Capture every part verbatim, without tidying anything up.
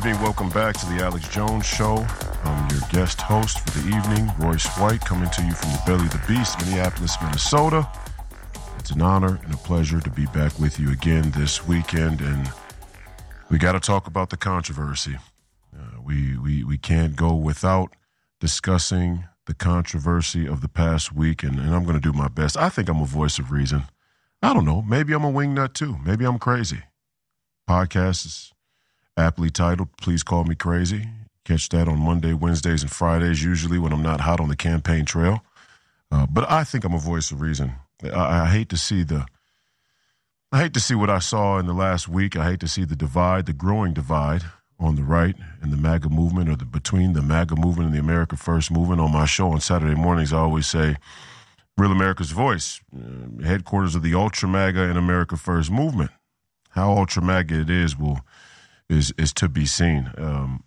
evening. Welcome back to the Alex Jones Show. I'm your guest host for the evening, Royce White, coming to you from the belly of the beast, Minneapolis, Minnesota. It's an honor and a pleasure to be back with you again this weekend, and we got to talk about the controversy. Uh, we, we we can't go without discussing the controversy of the past week, and, and I'm going to do my best. I think I'm a voice of reason. I don't know. Maybe I'm a wingnut too. Maybe I'm crazy. Podcast is aptly titled, Please Call Me Crazy. Catch that on Monday, Wednesdays, and Fridays, usually when I'm not hot on the campaign trail. Uh, but I think I'm a voice of reason. I, I hate to see the, I hate to see what I saw in the last week. I hate to see the divide, the growing divide on the right and the MAGA movement, or the between the MAGA movement and the America First movement. On my show on Saturday mornings, I always say, Real America's Voice, uh, headquarters of the Ultra MAGA and America First movement. How Ultra MAGA it is will is is to be seen. Um,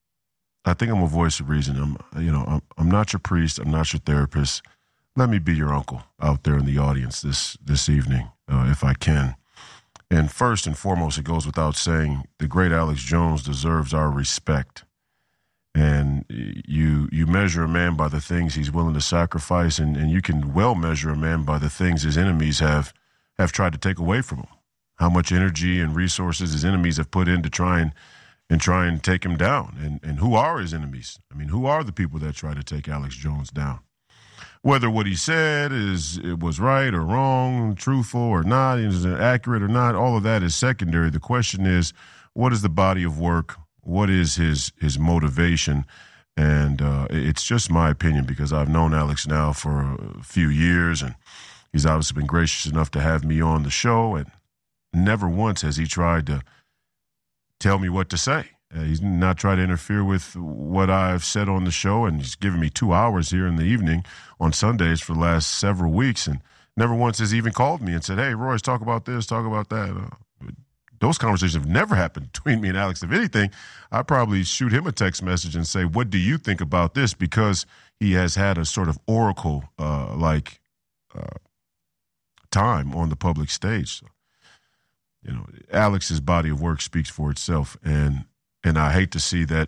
I think I'm a voice of reason. I'm, you know, I'm, I'm not your priest. I'm not your therapist. Let me be your uncle out there in the audience this this evening, uh, if I can. And first and foremost, it goes without saying, the great Alex Jones deserves our respect. And you you measure a man by the things he's willing to sacrifice, and, and you can well measure a man by the things his enemies have have tried to take away from him. How much energy and resources his enemies have put in to try and and try and take him down. And and who are his enemies? I mean, who are the people that try to take Alex Jones down? Whether what he said is it was right or wrong, truthful or not, is it accurate or not, all of that is secondary. The question is, what is the body of work? What is his his motivation? And uh, it's just my opinion, because I've known Alex now for a few years, and he's obviously been gracious enough to have me on the show, and never once has he tried to tell me what to say. Uh, he's not tried to interfere with what I've said on the show, and he's given me two hours here in the evening on Sundays for the last several weeks, and never once has he even called me and said, hey, Royce, talk about this, talk about that. Uh, those conversations have never happened between me and Alex. If anything, I'd probably shoot him a text message and say, what do you think about this? Because he has had a sort of oracle-like uh, uh, time on the public stage. So, you know, Alex's body of work speaks for itself, and and I hate to see that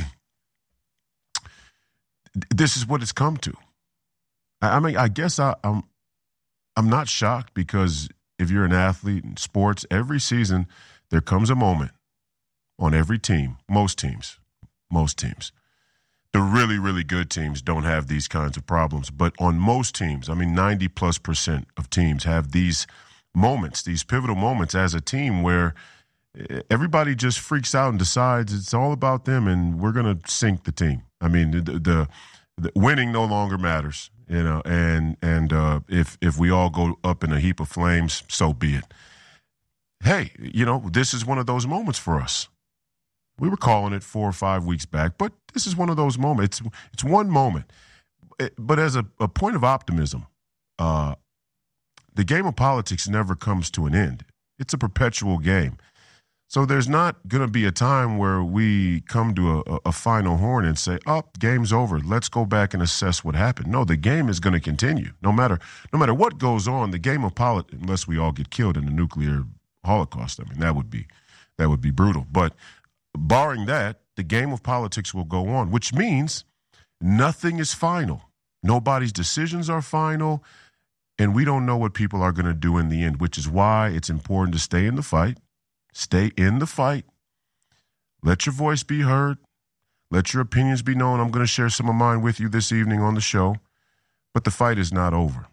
this is what it's come to. I, I mean, I guess I, I'm I'm not shocked, because if you're an athlete in sports, every season there comes a moment on every team, most teams, most teams. The really, really good teams don't have these kinds of problems, but on most teams, I mean, ninety plus percent of teams have these moments, these pivotal moments as a team, where everybody just freaks out and decides it's all about them, and we're going to sink the team. I mean, the, the, the winning no longer matters, you know, and and uh, if if we all go up in a heap of flames, so be it. Hey, you know, this is one of those moments for us. We were calling it four or five weeks back, but this is one of those moments. It's, it's one moment. But as a, a point of optimism, uh, the game of politics never comes to an end. It's a perpetual game. So there's not going to be a time where we come to a, a final horn and say, oh, game's over. Let's go back and assess what happened. No, the game is going to continue. No matter no matter what goes on, the game of politics, unless we all get killed in a nuclear holocaust, I mean, that would be that would be brutal. But barring that, the game of politics will go on, which means nothing is final. Nobody's decisions are final. And we don't know what people are going to do in the end, which is why it's important to stay in the fight. Stay in the fight. Let your voice be heard. Let your opinions be known. I'm going to share some of mine with you this evening on the show. But the fight is not over.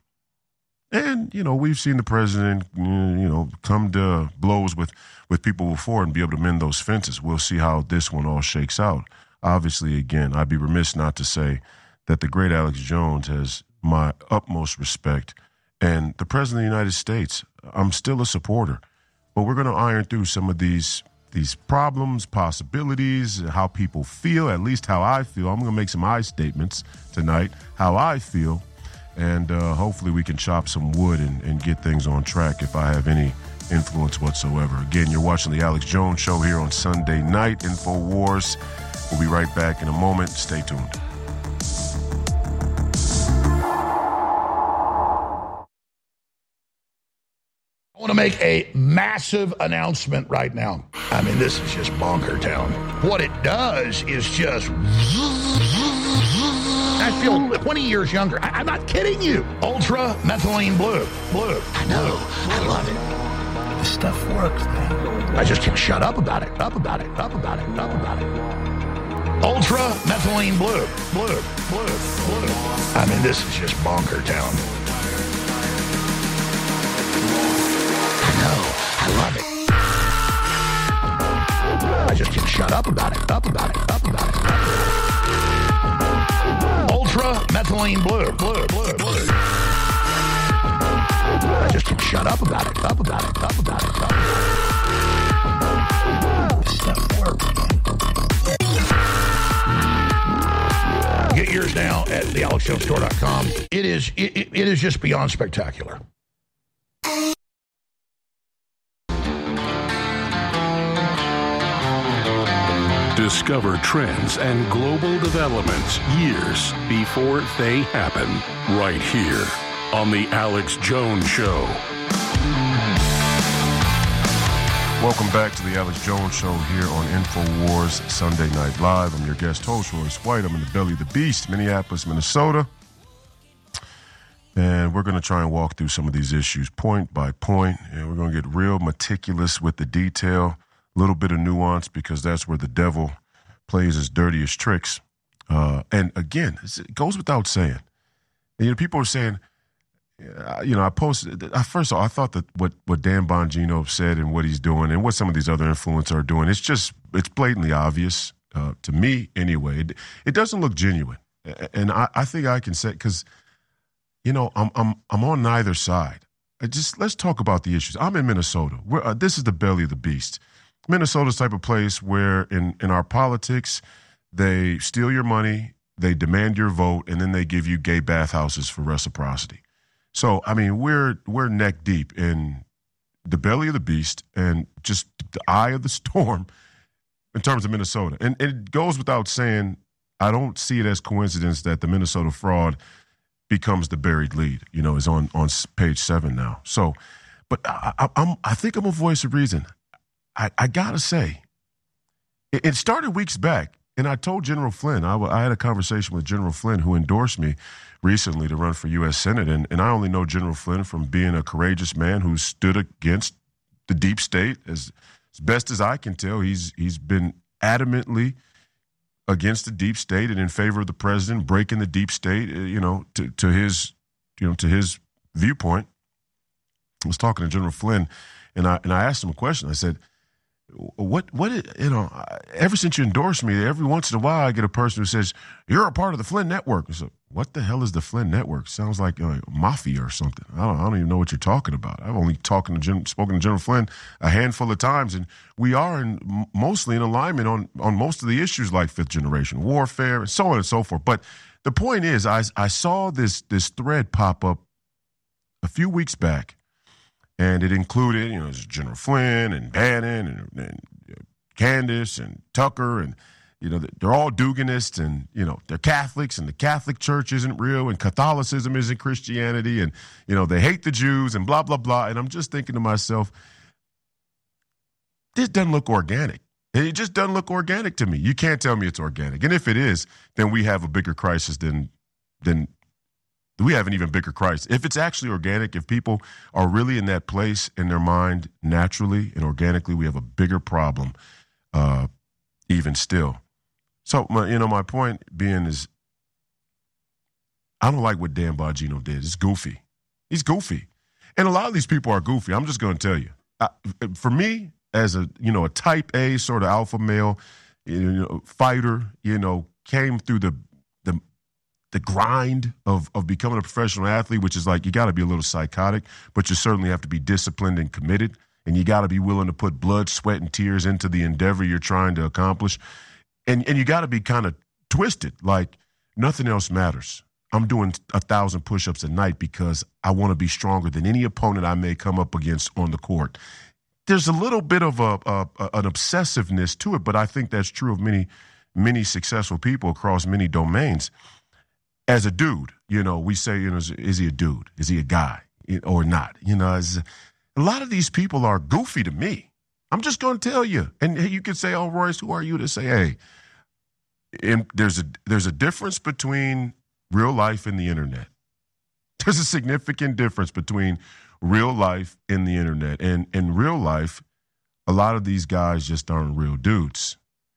And, you know, we've seen the president, you know, come to blows with, with people before and be able to mend those fences. We'll see how this one all shakes out. Obviously, again, I'd be remiss not to say that the great Alex Jones has my utmost respect. And the President of the United States, I'm still a supporter. But we're going to iron through some of these these problems, possibilities, how people feel, at least how I feel. I'm going to make some I statements tonight, how I feel. And uh, hopefully we can chop some wood and, and get things on track if I have any influence whatsoever. Again, you're watching the Alex Jones Show here on Sunday night, InfoWars. We'll be right back in a moment. Stay tuned. I want to make a massive announcement right now. I mean, this is just bonker town. What it does is just... I feel twenty years younger. I, I'm not kidding you. Ultra methylene blue. Blue. I know. I love it. This stuff works, man. I just can't shut up about it. Up about it. Up about it. Up about it. Ultra methylene blue. Blue. Blue. Blue. I mean, this is just bonker town. I love it. I just can't shut up about it. Up about it. Up about it. Ultra methylene blue. Blue. Blue. Blue. I just can't shut up about it. Up about it. Up about it. Up about it. This stuff works. Get yours now at the alex jones store dot com. It is. It, it, it is just beyond spectacular. Discover trends and global developments years before they happen, right here on The Alex Jones Show. Welcome back to The Alex Jones Show here on InfoWars Sunday Night Live. I'm your guest host, Royce White. I'm in the belly of the beast, Minneapolis, Minnesota. And we're going to try and walk through some of these issues point by point, and we're going to get real meticulous with the detail. A little bit of nuance, because that's where the devil plays his dirtiest tricks. Uh, and again, it goes without saying. And, you know, people are saying, uh, you know, I posted, I, first of all, I thought that what, what Dan Bongino said and what he's doing and what some of these other influencers are doing, it's just, it's blatantly obvious, uh, to me anyway. It, it doesn't look genuine. And I, I think I can say, because, you know, I'm, I'm, I'm on neither side. I just, let's talk about the issues. I'm in Minnesota. We're, uh, this is the belly of the beast. Minnesota's type of place where in, in our politics, they steal your money, they demand your vote, and then they give you gay bathhouses for reciprocity. So, I mean, we're we're neck deep in the belly of the beast and just the eye of the storm in terms of Minnesota. And, and it goes without saying, I don't see it as coincidence that the Minnesota fraud becomes the buried lead, you know, is on, on page seven now. So, but I, I, I'm, I think I'm a voice of reason. I, I got to say, it, it started weeks back, and I told General Flynn, I, I had a conversation with General Flynn, who endorsed me recently to run for U S Senate, and, and I only know General Flynn from being a courageous man who stood against the deep state. As, as best as I can tell, he's he's been adamantly against the deep state and in favor of the president breaking the deep state, you know, to, to his, you know, to his viewpoint. I was talking to General Flynn, and I and I asked him a question. I said, What, what, you know, ever since you endorsed me, every once in a while I get a person who says, you're a part of the Flynn Network. I said, what the hell is the Flynn Network? Sounds like uh, mafia or something. I don't, I don't even know what you're talking about. I've only talking to Gen, spoken to General Flynn a handful of times, and we are in, mostly in alignment on, on most of the issues like fifth generation warfare and so on and so forth. But the point is, I, I saw this, this thread pop up a few weeks back. And it included, you know, General Flynn and Bannon and, and you know, Candace and Tucker, and, you know, they're all Duginists, and, you know, they're Catholics, and the Catholic Church isn't real, and Catholicism isn't Christianity, and, you know, they hate the Jews, and blah, blah, blah. And I'm just thinking to myself, this doesn't look organic. It just doesn't look organic to me. You can't tell me it's organic. And if it is, then we have a bigger crisis than than. We have an even bigger crisis. If it's actually organic, if people are really in that place in their mind naturally and organically, we have a bigger problem uh, even still. So, my, you know, my point being is I don't like what Dan Bongino did. It's goofy. He's goofy. And a lot of these people are goofy. I'm just going to tell you. I, for me, as a, you know, a type A sort of alpha male, you know, fighter, you know, came through the the the grind of, of becoming a professional athlete, which is like you got to be a little psychotic, but you certainly have to be disciplined and committed, and you got to be willing to put blood, sweat, and tears into the endeavor you're trying to accomplish. And and you got to be kind of twisted, like nothing else matters. I'm doing a thousand push-ups a night because I want to be stronger than any opponent I may come up against on the court. There's a little bit of a, a, a an obsessiveness to it, but I think that's true of many, many successful people across many domains. As a dude, you know, we say, you know, is, is he a dude? Is he a guy or not? You know, is, A lot of these people are goofy to me. I'm just going to tell you. And you could say, oh, Royce, who are you to say, hey, in, there's a there's a difference between real life and the internet. There's a significant difference between real life and the internet. And in real life, a lot of these guys just aren't real dudes.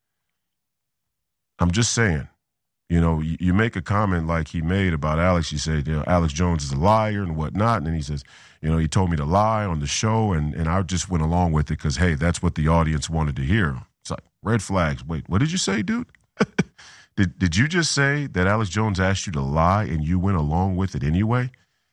I'm just saying. You know, you, you make a comment like he made about Alex. You say, you know, Alex Jones is a liar and whatnot. And then he says, you know, he told me to lie on the show. And, and I just went along with it because, hey, that's what the audience wanted to hear. It's like, red flags. Wait, what did you say, dude? did did you just say that Alex Jones asked you to lie and you went along with it anyway?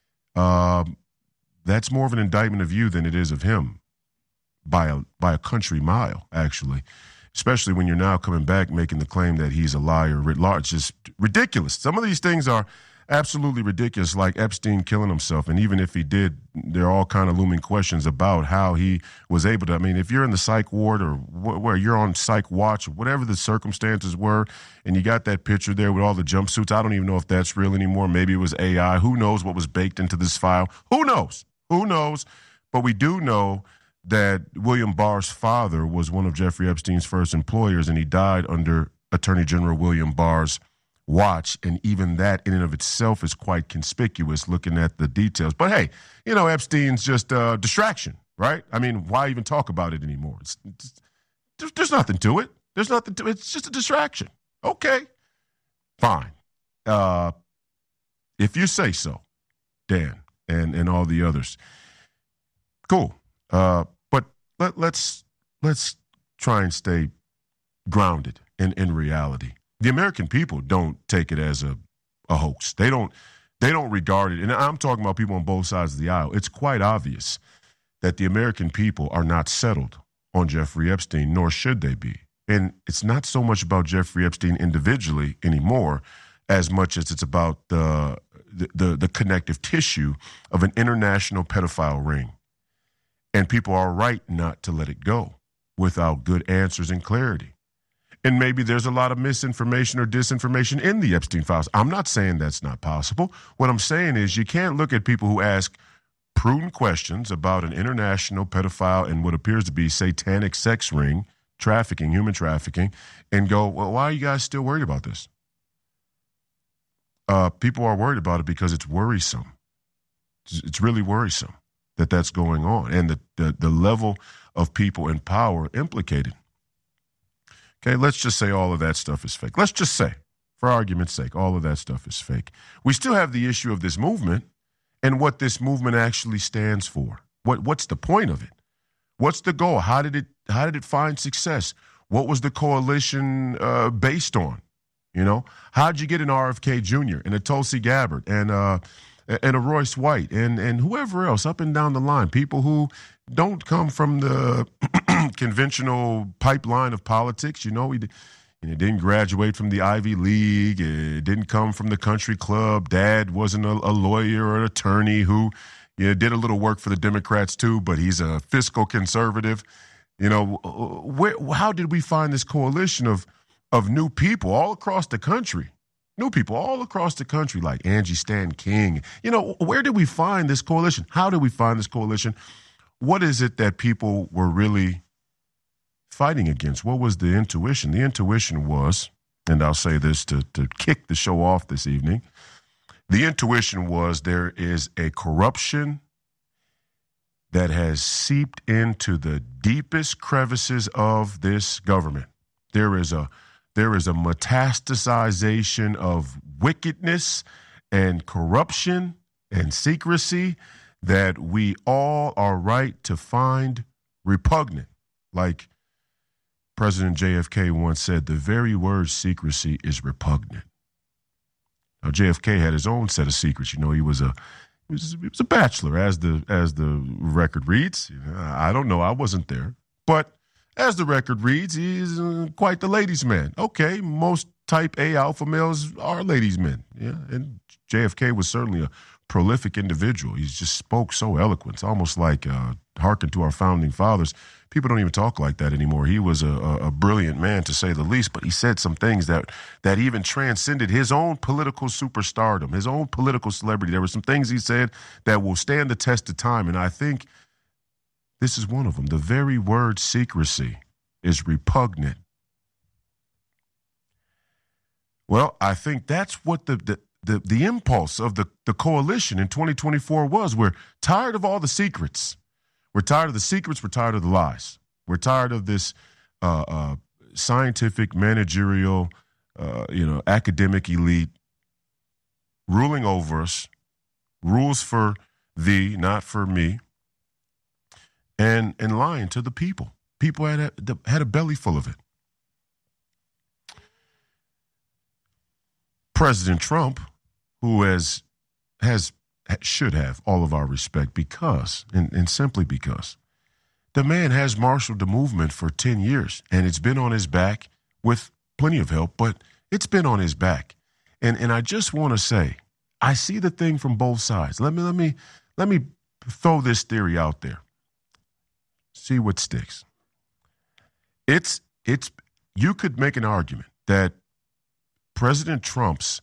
Um, that's more of an indictment of you than it is of him by a, by a country mile, actually. Especially when you're now coming back making the claim that he's a liar writ large. Just ridiculous. Some of these things are absolutely ridiculous, like Epstein killing himself. And even if he did, there are all kind of looming questions about how he was able to. I mean, if you're in the psych ward or wh- where you're on psych watch or whatever the circumstances were, and you got that picture there with all the jumpsuits, I don't even know if that's real anymore. Maybe it was A I. Who knows what was baked into this file? Who knows? Who knows? But we do know that William Barr's father was one of Jeffrey Epstein's first employers, and he died under Attorney General William Barr's watch. And even that in and of itself is quite conspicuous looking at the details. But hey, you know, Epstein's just a distraction, right? I mean, why even talk about it anymore? It's, it's, there's, there's nothing to it. There's nothing to it. It's just a distraction. Okay, fine. Uh, if you say so, Dan, and, and all the others. Cool. Uh, but let, let's let's try and stay grounded in, in reality. The American people don't take it as a, a hoax. They don't they don't regard it. And I'm talking about people on both sides of the aisle. It's quite obvious that the American people are not settled on Jeffrey Epstein, nor should they be. And it's not so much about Jeffrey Epstein individually anymore, as much as it's about the the, the, the connective tissue of an international pedophile ring. And people are right not to let it go without good answers and clarity. And maybe there's a lot of misinformation or disinformation in the Epstein files. I'm not saying that's not possible. What I'm saying is you can't look at people who ask prudent questions about an international pedophile and what appears to be satanic sex ring, trafficking, human trafficking, and go, well, why are you guys still worried about this? Uh, people are worried about it because it's worrisome. It's really worrisome that that's going on, and the, the the level of people in power implicated. Okay, let's just say all of that stuff is fake. Let's just say, for argument's sake, all of that stuff is fake. We still have the issue of this movement and what this movement actually stands for. What what's the point of it? What's the goal? How did it how did it find success? What was the coalition uh, based on? You know, how'd you get an R F K Junior and a Tulsi Gabbard and uh and a Royce White, and, and whoever else up and down the line, people who don't come from the conventional pipeline of politics. You know, he you know, didn't graduate from the Ivy League. It didn't come from the country club. Dad wasn't a, a lawyer or an attorney who you know, did a little work for the Democrats too, but he's a fiscal conservative. You know, where, how did we find this coalition of of new people all across the country? New people all across the country, like Angie Stanton King. You know, where did we find this coalition? How did we find this coalition? What is it that people were really fighting against? What was the intuition? The intuition was, and I'll say this to, to kick the show off this evening, the intuition was there is a corruption that has seeped into the deepest crevices of this government. There is a There is a metastasization of wickedness and corruption and secrecy that we all are right to find repugnant. Like President J F K once said, the very word secrecy is repugnant. Now, J F K had his own set of secrets. You know, he was a he was, he was a bachelor, as the as the record reads. You know, I don't know. I wasn't there. But as the record reads, he's uh, quite the ladies' man. Okay, most type A alpha males are ladies' men. Yeah, and J F K was certainly a prolific individual. He just spoke so eloquent. It's almost like uh, hearken to our founding fathers. People don't even talk like that anymore. He was a, a, a brilliant man, to say the least, but he said some things that that even transcended his own political superstardom, his own political celebrity. There were some things he said that will stand the test of time, and I think This is one of them. The very word secrecy is repugnant. Well, I think that's what the the, the, the impulse of the, the coalition in twenty twenty-four was. We're tired of all the secrets. We're tired of the secrets. We're tired of the lies. We're tired of this uh, uh, scientific, managerial, uh, you know, academic elite ruling over us, rules for thee, not for me, and and lying to the people. People had a, had a belly full of it. President Trump, who has has should have all of our respect because, and, and simply because, the man has marshaled the movement for ten years, and it's been on his back with plenty of help, but it's been on his back. And and I just want to say, I see the thing from both sides. Let me let me let me throw this theory out there. See what sticks. It's it's you could make an argument that President Trump's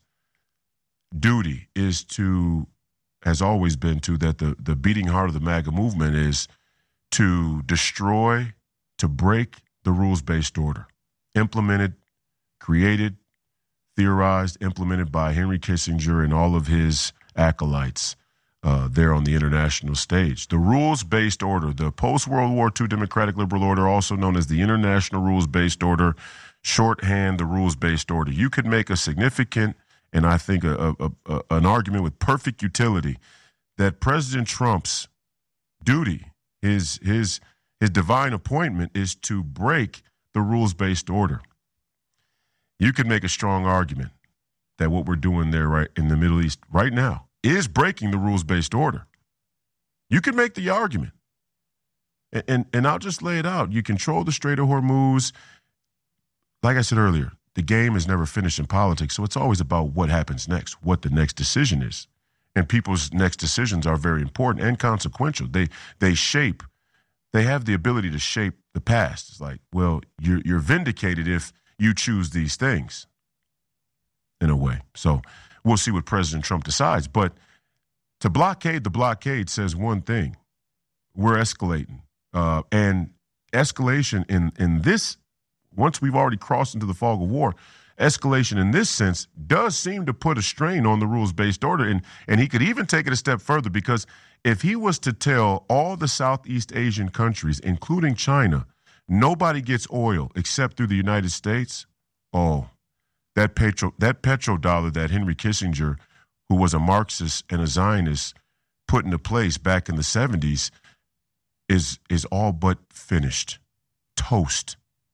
duty is to, has always been to, that the, the beating heart of the MAGA movement is to destroy, to break the rules-based order, implemented, created, theorized, implemented by Henry Kissinger and all of his acolytes uh, there on the international stage. The rules-based order, the post-World War Two democratic liberal order, also known as the international rules-based order, shorthand, the rules-based order. You could make a significant, and I think a, a, a, an argument with perfect utility, that President Trump's duty, his his his divine appointment, is to break the rules-based order. You could make a strong argument that what we're doing there right in the Middle East right now is breaking the rules-based order. You could make the argument. And, and, and I'll just lay it out. You control the Strait of Hormuz. Like I said earlier, the game is never finished in politics, so it's always about what happens next, what the next decision is. And people's next decisions are very important and consequential. They they shape, they have the ability to shape the past. It's like, well, you're you're vindicated if you choose these things, in a way. So we'll see what President Trump decides. But to blockade the blockade says one thing. We're escalating. Uh, and escalation in, in this, once we've already crossed into the fog of war, escalation in this sense does seem to put a strain on the rules-based order. And, and he could even take it a step further, because if he was to tell all the Southeast Asian countries, including China, nobody gets oil except through the United States, oh, that petro, that petrodollar that Henry Kissinger, who was a Marxist and a Zionist, put into place back in the seventies, is is all but finished. Toast.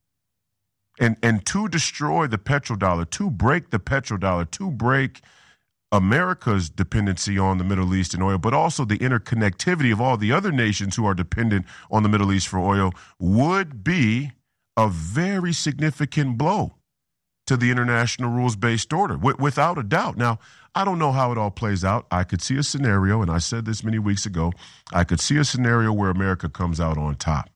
And and to destroy the petrodollar, to break the petrodollar, to break America's dependency on the Middle East and oil, but also the interconnectivity of all the other nations who are dependent on the Middle East for oil, would be a very significant blow to the international rules-based order, w- without a doubt. Now, I don't know how it all plays out. I could see a scenario, and I said this many weeks ago, I could see a scenario where America comes out on top.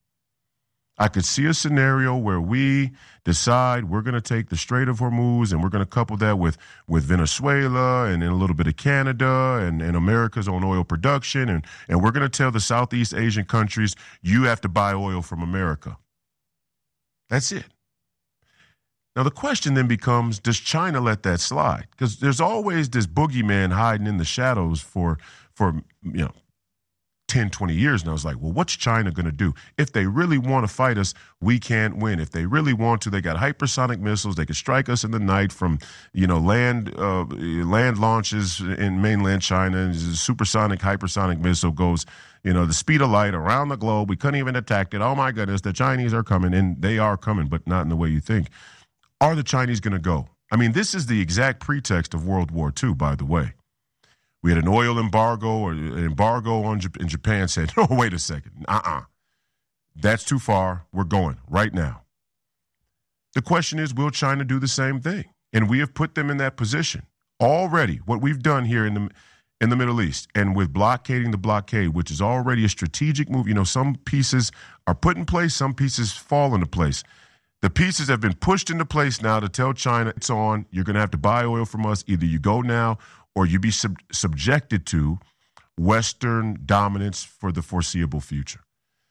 I could see a scenario where we decide we're going to take the Strait of Hormuz and we're going to couple that with, with Venezuela and then a little bit of Canada and, and America's own oil production. And, and we're going to tell the Southeast Asian countries, you have to buy oil from America. That's it. Now, the question then becomes, does China let that slide? Because there's always this boogeyman hiding in the shadows for, for you know, ten, twenty years now. It's like, well, what's China going to do? If they really want to fight us, we can't win. If they really want to, they got hypersonic missiles. They could strike us in the night from, you know, land uh, land launches in mainland China. And a supersonic, hypersonic missile goes, you know, the speed of light around the globe. We couldn't even detect it. Oh, my goodness, the Chinese are coming. And they are coming, but not in the way you think. Are the Chinese going to go? I mean, this is the exact pretext of World War Two, by the way. We had an oil embargo, or an embargo on Japan, and Japan said, no, wait a second. Uh-uh. That's too far. We're going right now. The question is, will China do the same thing? And we have put them in that position already. What we've done here in the in the Middle East, and with blockading the blockade, which is already a strategic move. You know, some pieces are put in place, some pieces fall into place. The pieces have been pushed into place now to tell China it's on. You're going to have to buy oil from us. Either you go now or you be sub- subjected to Western dominance for the foreseeable future.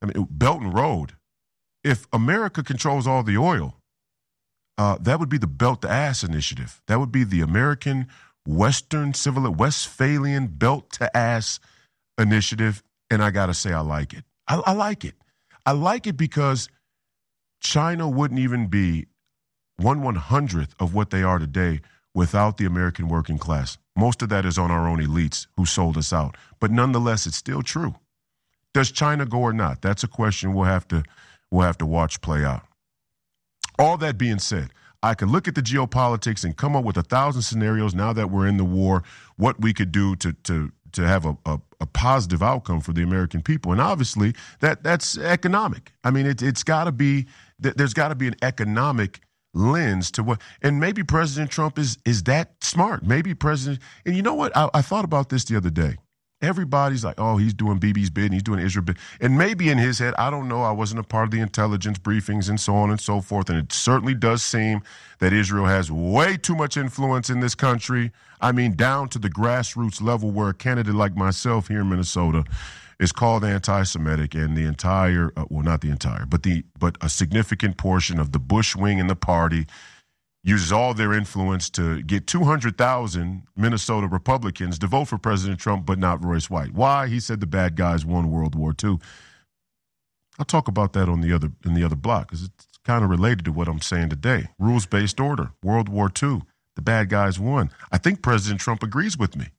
I mean, Belt and Road. If America controls all the oil, uh, that would be the Belt to Ass Initiative. That would be the American Western Civil Westphalian Belt to Ass Initiative. And I got to say, I like it. I, I like it. I like it because China wouldn't even be one one hundredth of what they are today without the American working class. Most of that is on our own elites who sold us out. But nonetheless, it's still true. Does China go or not? That's a question we'll have to we'll have to watch play out. All that being said, I could look at the geopolitics and come up with a thousand scenarios now that we're in the war, what we could do to to to have a, a, a positive outcome for the American people. And obviously, that that's economic. I mean, it, it's got to be, there's got to be an economic lens to what, and maybe President Trump is is that smart. Maybe President, and you know what? I, I thought about this the other day. Everybody's like, oh, he's doing Bibi's bid and he's doing Israel bid. And maybe in his head, I don't know, I wasn't a part of the intelligence briefings and so on and so forth. And it certainly does seem that Israel has way too much influence in this country. I mean, down to the grassroots level where a candidate like myself here in Minnesota is called anti-Semitic, and the entire, uh, well, not the entire, but the but a significant portion of the Bush wing in the party uses all their influence to get two hundred thousand Minnesota Republicans to vote for President Trump, but not Royce White. Why? He said the bad guys won World War Two. I'll talk about that on the other in the other block because it's kind of related to what I'm saying today. Rules-based order, World War Two, the bad guys won. I think President Trump agrees with me.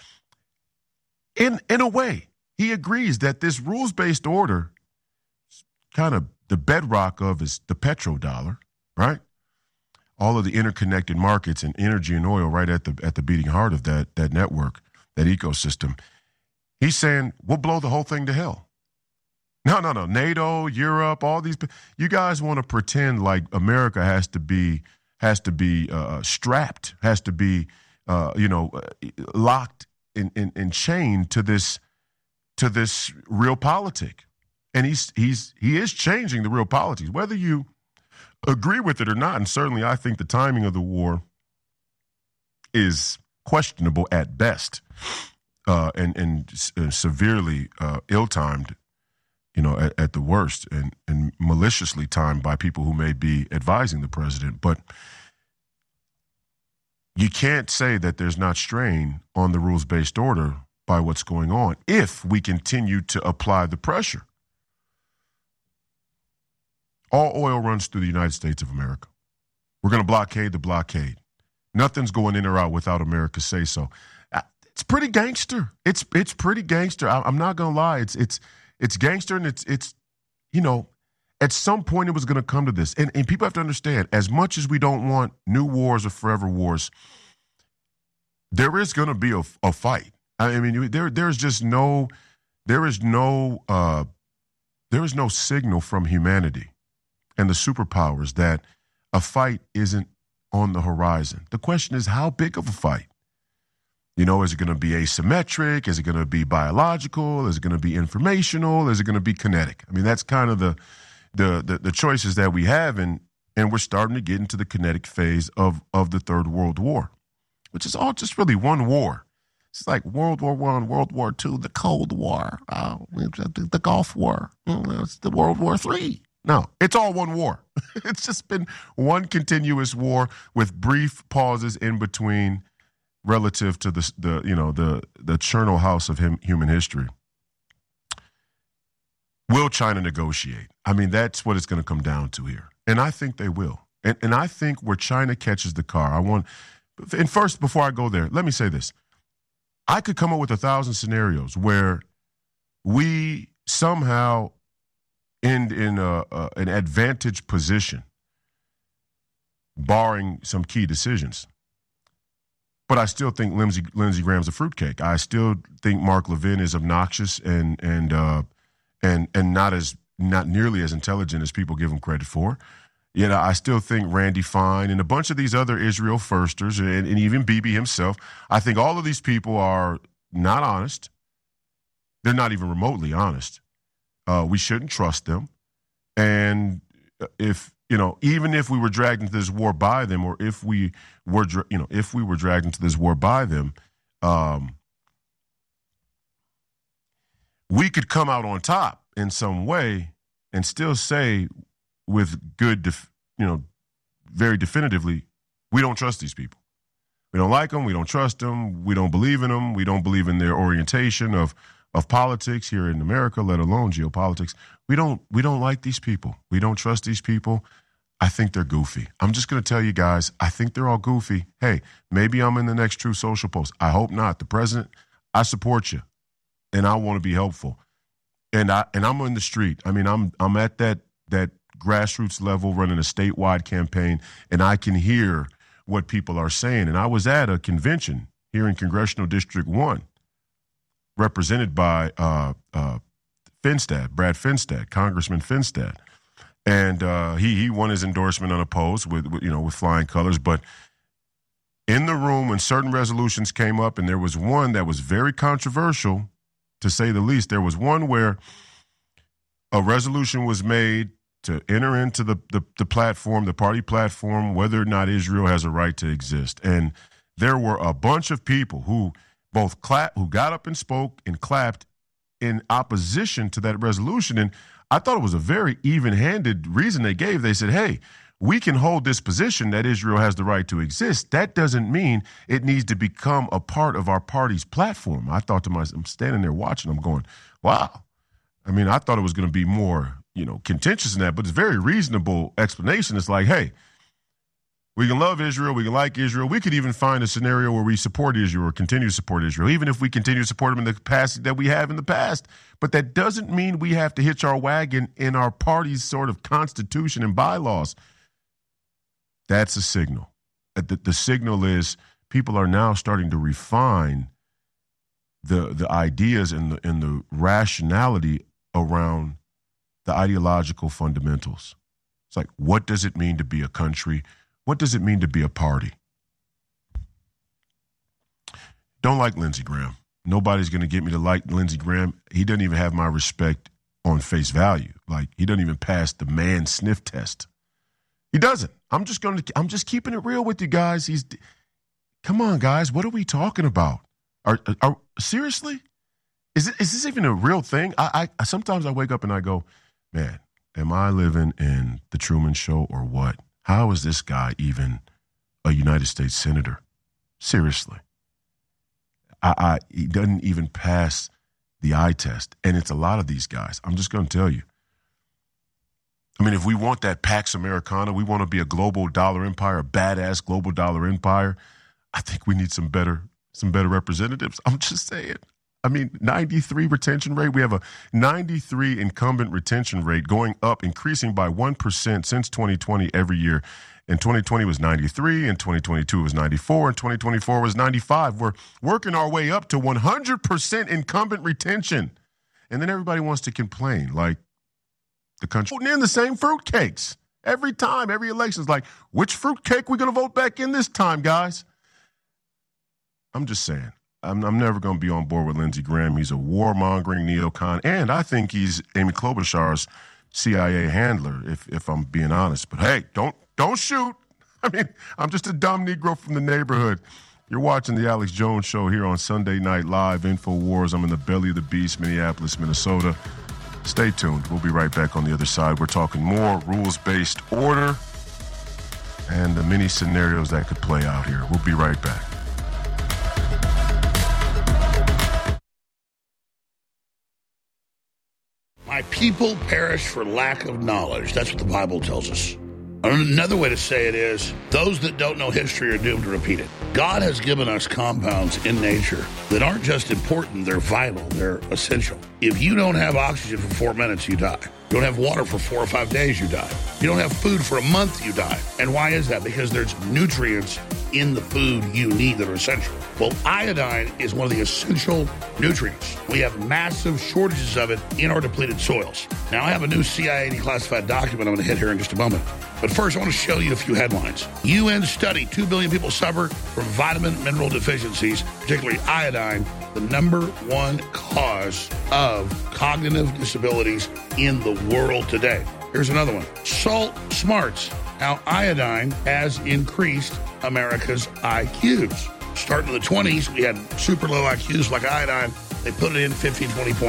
In in a way, he agrees that this rules-based order, kind of the bedrock of is the petrodollar, right? All of the interconnected markets and energy and oil right at the at the beating heart of that that network, that ecosystem. He's saying, we'll blow the whole thing to hell. No, no, no. NATO, Europe, all these. You guys want to pretend like America has to be has to be uh, strapped, has to be, uh, you know, locked and in, in, in chained to this to this real politic. And he's he's he is changing the real politics, whether you agree with it or not. And certainly I think the timing of the war is questionable at best, uh, and, and uh, severely uh, ill-timed, you know, at, at the worst, and, and maliciously timed by people who may be advising the president. But you can't say that there's not strain on the rules-based order by what's going on if we continue to apply the pressure. All oil runs through the United States of America. We're going to blockade the blockade. Nothing's going in or out without America's say so. It's pretty gangster. It's it's pretty gangster. I'm not going to lie. It's it's it's gangster, and it's it's you know, at some point it was going to come to this. And and people have to understand, as much as we don't want new wars or forever wars, there is going to be a, a fight. I mean, there there's just no there is no uh, there is no signal from humanity and the superpowers that a fight isn't on the horizon. The question is, how big of a fight? You know, is it going to be asymmetric? Is it going to be biological? Is it going to be informational? Is it going to be kinetic? I mean, that's kind of the the the, the choices that we have, and and we're starting to get into the kinetic phase of of the Third World War, which is all just really one war. It's like World War One, World War Two, the Cold War, uh, the Gulf War, it's the World War Three. No, it's all one war. It's just been one continuous war with brief pauses in between, relative to the the you know the the Chernow house of him, human history. Will China negotiate? I mean, that's what it's going to come down to here, and I think they will. And and I think where China catches the car, I want. And first, before I go there, let me say this: I could come up with a thousand scenarios where we somehow end in a, a, an advantage position, barring some key decisions. But I still think Lindsey, Lindsey Graham's a fruitcake. I still think Mark Levin is obnoxious and and uh, and and not as not nearly as intelligent as people give him credit for. You know, I still think Randy Fine and a bunch of these other Israel firsters, and, and even Bibi himself, I think all of these people are not honest. They're not even remotely honest. Uh, we shouldn't trust them. And if, you know, even if we were dragged into this war by them, or if we were, you know, if we were dragged into this war by them, um, we could come out on top. in some way and still say with good, def- you know, very definitively, we don't trust these people. We don't like them. We don't trust them. We don't believe in them. We don't believe in their orientation of of politics here in America, let alone geopolitics. We don't we don't like these people. We don't trust these people. I think they're goofy. I'm just going to tell you guys, I think they're all goofy. Hey, maybe I'm in the next Truth Social post. I hope not. The president, I support you, and I want to be helpful. And I and I'm in the street. I mean, I'm I'm at that that grassroots level running a statewide campaign, and I can hear what people are saying. And I was at a convention here in Congressional District one, represented by uh, uh, Finstad, Brad Finstad, Congressman Finstad. And uh, he he won his endorsement unopposed with, with you know with flying colors. But in the room, when certain resolutions came up, and there was one that was very controversial, to say the least, there was one where a resolution was made to enter into the, the the platform, the party platform, whether or not Israel has a right to exist. And there were a bunch of people who both clap, who got up and spoke and clapped in opposition to that resolution. And I thought it was a very even-handed reason they gave. They said, hey, we can hold this position that Israel has the right to exist. That doesn't mean it needs to become a part of our party's platform. I thought to myself, I'm standing there watching, I'm going, wow. I mean, I thought it was going to be more, you know, contentious than that, but it's a very reasonable explanation. It's like, hey, we can love Israel, we can like Israel. We could even find a scenario where we support Israel or continue to support Israel, even if we continue to support them in the capacity that we have in the past. But that doesn't mean we have to hitch our wagon in our party's sort of constitution and bylaws. That's a signal. The, the signal is people are now starting to refine the the ideas and the and the rationality around the ideological fundamentals. It's like, what does it mean to be a country? What does it mean to be a party? Don't like Lindsey Graham. Nobody's going to get me to like Lindsey Graham. He doesn't even have my respect on face value. Like, he doesn't even pass the man sniff test. He doesn't. I'm just going to, I'm just keeping it real with you guys. He's, come on, guys. What are we talking about? Are, are seriously? Is it, is this even a real thing? I, I sometimes I wake up and I go, man, am I living in the Truman Show or what? How is this guy even a United States senator? Seriously. I, I he doesn't even pass the eye test. And it's a lot of these guys. I'm just going to tell you. I mean, if we want that Pax Americana, we want to be a global dollar empire, a badass global dollar empire, I think we need some better some better representatives. I'm just saying. I mean, ninety-three retention rate. We have a ninety-three incumbent retention rate going up, increasing by one percent since twenty twenty every year. In twenty twenty was ninety-three, in twenty twenty-two was ninety-four, and twenty twenty-four was ninety-five. We're working our way up to one hundred percent incumbent retention. And then everybody wants to complain, like the country voting in the same fruitcakes. Every time, every election is like, which fruitcake we going to vote back in this time, guys? I'm just saying. I'm, I'm never going to be on board with Lindsey Graham. He's a warmongering neocon, and I think he's Amy Klobuchar's C I A handler, if if I'm being honest. But hey, don't don't shoot. I mean, I'm just a dumb Negro from the neighborhood. You're watching the Alex Jones Show here on Sunday Night Live, InfoWars. I'm in the belly of the beast, Minneapolis, Minnesota. Stay tuned. We'll be right back on the other side. We're talking more rules-based order and the many scenarios that could play out here. We'll be right back. My people perish for lack of knowledge. That's what the Bible tells us. Another way to say it is, those that don't know history are doomed to repeat it. God has given us compounds in nature that aren't just important, they're vital, they're essential. If you don't have oxygen for four minutes, you die. You don't have water for four or five days, you die. You don't have food for a month, you die. And why is that? Because there's nutrients in the food you need that are essential. Well, iodine is one of the essential nutrients. We have massive shortages of it in our depleted soils. Now, I have a new C I A declassified document I'm going to hit here in just a moment. But first, I want to show you a few headlines. U N study, two billion people suffer from vitamin mineral deficiencies, particularly iodine, the number one cause of cognitive disabilities in the world today. Here's another one. Salt Smarts, how iodine has increased America's I Qs. Starting in the twenties, we had super low I Qs like iodine. They put it in fifteen, twenty point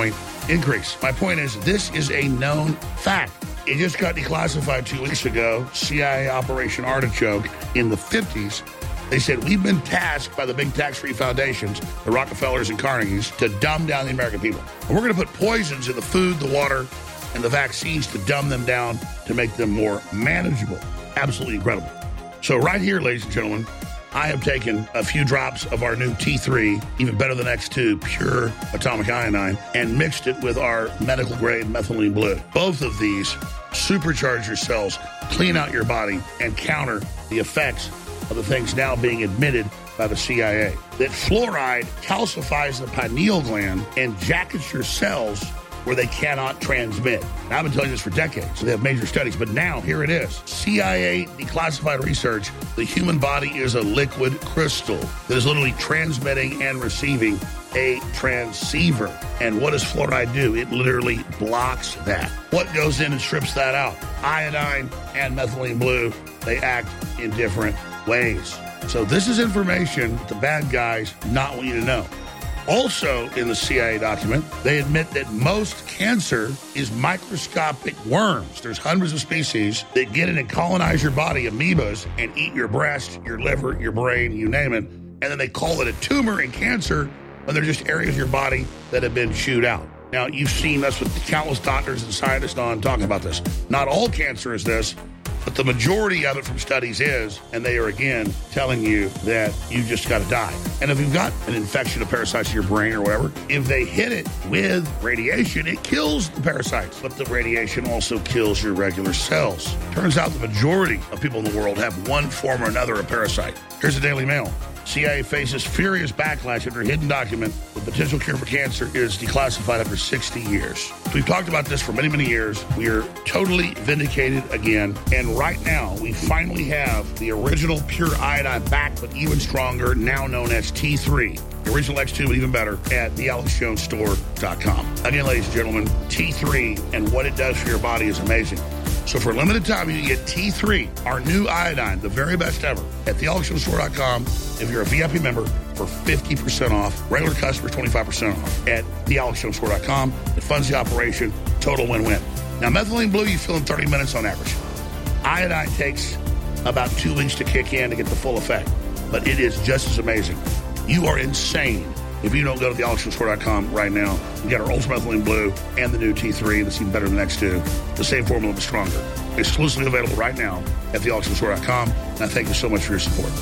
increase. My point is, this is a known fact. It just got declassified two weeks ago, C I A Operation Artichoke in the fifties. They said, we've been tasked by the big tax-free foundations, the Rockefellers and Carnegies, to dumb down the American people. And we're going to put poisons in the food, the water, and the vaccines to dumb them down to make them more manageable. Absolutely incredible. So right here, ladies and gentlemen, I have taken a few drops of our new T three, even better than X two, pure atomic iodine, and mixed it with our medical-grade methylene blue. Both of these supercharge your cells, clean out your body, and counter the effects of the things now being admitted by the C I A. That fluoride calcifies the pineal gland and jackets your cells where they cannot transmit. Now, I've been telling you this for decades, so they have major studies, but now here it is. C I A declassified research, the human body is a liquid crystal that is literally transmitting and receiving a transceiver. And what does fluoride do? It literally blocks that. What goes in and strips that out? Iodine and methylene blue, they act in different ways. So this is information the bad guys not want you to know. Also, in the C I A document, they admit that most cancer is microscopic worms. There's hundreds of species that get in and colonize your body, amoebas, and eat your breast, your liver, your brain, you name it. And then they call it a tumor and cancer when they're just areas of your body that have been chewed out. Now, you've seen us with countless doctors and scientists on talking about this. Not all cancer is this, but the majority of it from studies is, and they are, again, telling you that you just got to die. And if you've got an infection of parasites in your brain or whatever, if they hit it with radiation, it kills the parasites. But the radiation also kills your regular cells. Turns out the majority of people in the world have one form or another of parasite. Here's the Daily Mail. C I A faces furious backlash after a hidden document. The potential cure for cancer is declassified after sixty years. We've talked about this for many, many years. We are totally vindicated again. And right now, we finally have the original pure iodine back, but even stronger, now known as T three. The original X two, but even better, at the alex jones store dot com. Again, ladies and gentlemen, T three and what it does for your body is amazing. So for a limited time, you can get T three, our new iodine, the very best ever, at the alex jones store dot com. If you're a V I P member, for fifty percent off. Regular customers, twenty-five percent off at the alex jones store dot com. It funds the operation. Total win-win. Now, methylene blue, you fill in thirty minutes on average. Iodine takes about two weeks to kick in to get the full effect. But it is just as amazing. You are insane if you don't go to the alex jones store dot com right now and get our Ultra Methylene Blue and the new T three that's even better than the X two. The same formula, but stronger. Exclusively available right now at the alex jones store dot com. And I thank you so much for your support.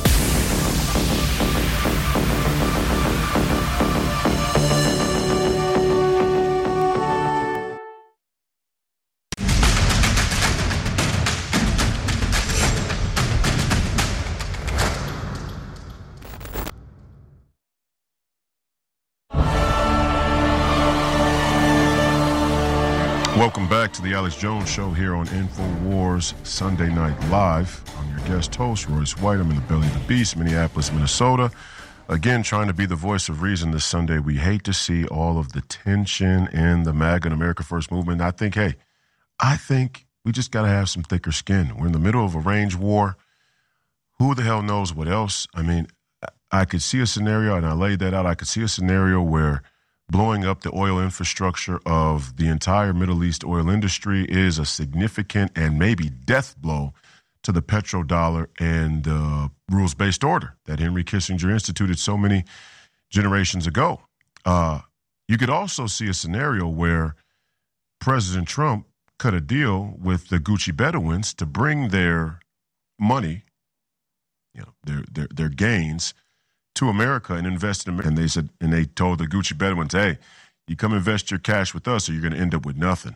Welcome back to the Alex Jones Show here on InfoWars Sunday Night Live. I'm your guest host, Royce White. I'm in the belly of the beast, Minneapolis, Minnesota. Again, trying to be the voice of reason this Sunday. We hate to see all of the tension in the MAGA and America First movement. I think, hey, I think we just got to have some thicker skin. We're in the middle of a range war. Who the hell knows what else? I mean, I could see a scenario, and I laid that out. I could see a scenario where blowing up the oil infrastructure of the entire Middle East oil industry is a significant and maybe death blow to the petrodollar and uh, rules-based order that Henry Kissinger instituted so many generations ago. Uh, you could also see a scenario where President Trump cut a deal with the Gucci Bedouins to bring their money, you know, their their, their gains to America and invest in America. And they said, and they told the Gucci Bedouins, hey, you come invest your cash with us or you're going to end up with nothing.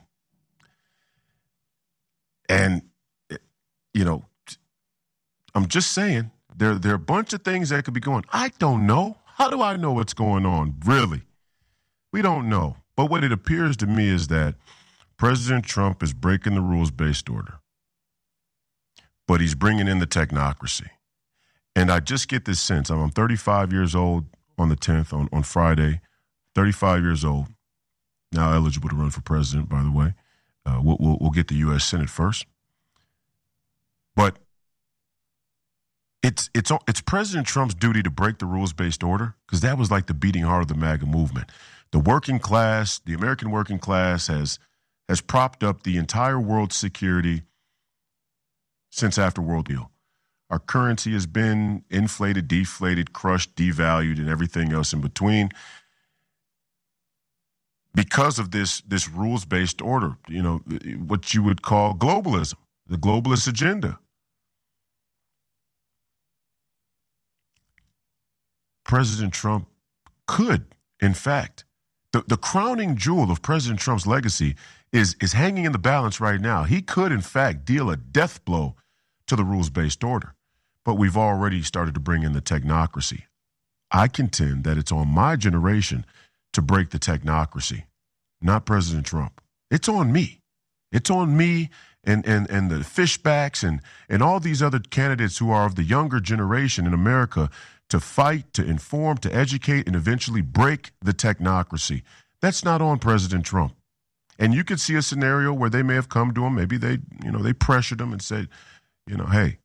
And, you know, I'm just saying, there, there are a bunch of things that could be going. I don't know. How do I know what's going on? Really? We don't know. But what it appears to me is that President Trump is breaking the rules-based order, but he's bringing in the technocracy. And I just get this sense. I'm thirty-five years old on the tenth, on, on Friday, thirty-five years old, now eligible to run for president, by the way. Uh, we'll, we'll, we'll get the U S Senate first. But it's it's it's President Trump's duty to break the rules-based order, because that was like the beating heart of the MAGA movement. The working class, the American working class has has propped up the entire world's security since after World War Two. Our currency has been inflated, deflated, crushed, devalued, and everything else in between because of this, this rules-based order, you know, what you would call globalism, the globalist agenda. President Trump could, in fact, the, the crowning jewel of President Trump's legacy is, is hanging in the balance right now. He could, in fact, deal a death blow to the rules-based order. But we've already started to bring in the technocracy. I contend that it's on my generation to break the technocracy, not President Trump. It's on me. It's on me and, and, and the fishbacks and, and all these other candidates who are of the younger generation in America to fight, to inform, to educate, and eventually break the technocracy. That's not on President Trump. And you could see a scenario where they may have come to him. Maybe they, you know, they pressured him and said, you know, hey,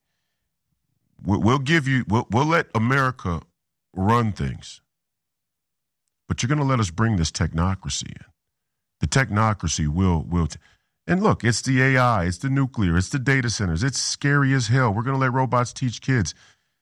we'll give you, we'll, we'll let America run things, but you're going to let us bring this technocracy in. The technocracy will, will, t- and look, it's the A I, it's the nuclear, it's the data centers. It's scary as hell. We're going to let robots teach kids.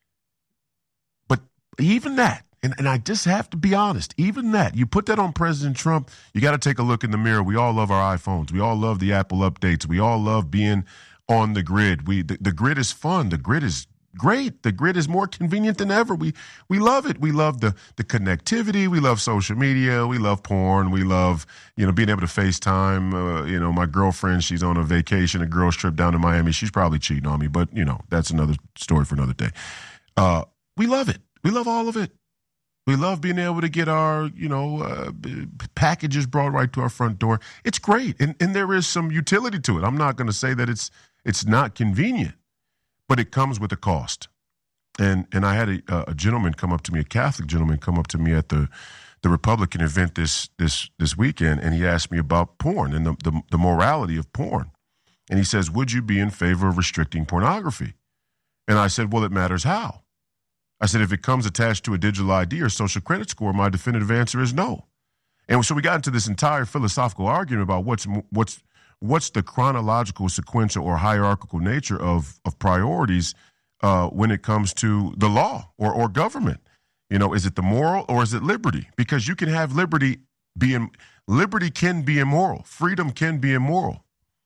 But even that, and, and I just have to be honest, even that, you put that on President Trump, you got to take a look in the mirror. We all love our iPhones. We all love the Apple updates. We all love being on the grid. We, the, the grid is fun. The grid is great. The grid is more convenient than ever. We we love it. We love the the connectivity. We love social media. We love porn. We love, you know, being able to FaceTime. Uh, you know, my girlfriend, she's on a vacation, a girls trip down to Miami. She's probably cheating on me, but, you know, that's another story for another day. Uh, we love it. We love all of it. We love being able to get our, you know, uh, packages brought right to our front door. It's great. And, and there is some utility to it. I'm not going to say that it's it's not convenient. But it comes with a cost. And and I had a, a gentleman come up to me, a Catholic gentleman come up to me at the, the Republican event this this this weekend, and he asked me about porn and the, the, the morality of porn. And he says, would you be in favor of restricting pornography? And I said, well, it matters how. I said, if it comes attached to a digital I D or social credit score, my definitive answer is no. And so we got into this entire philosophical argument about what's what's What's the chronological, sequential, or hierarchical nature of, of priorities uh, when it comes to the law or, or government? You know, is it the moral or is it liberty? Because you can have liberty being, liberty can be immoral. Freedom can be immoral.